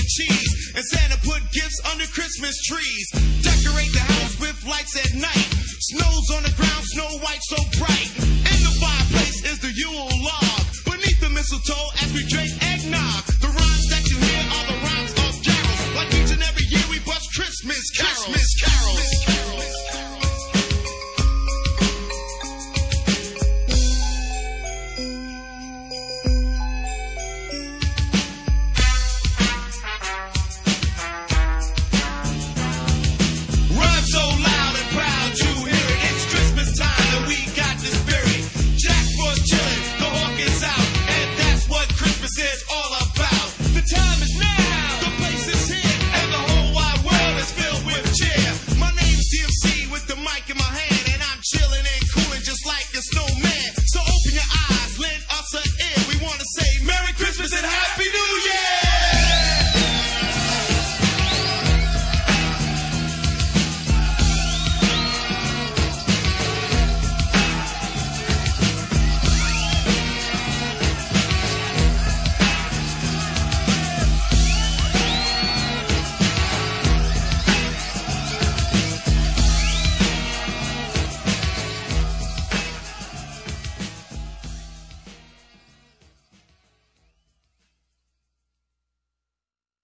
cheese. And Santa put gifts under Christmas trees. Decorate the house with lights at night. Snow's on the ground, Snow White so bright. In the fireplace is the Yule log. Beneath the mistletoe as we drink eggnog.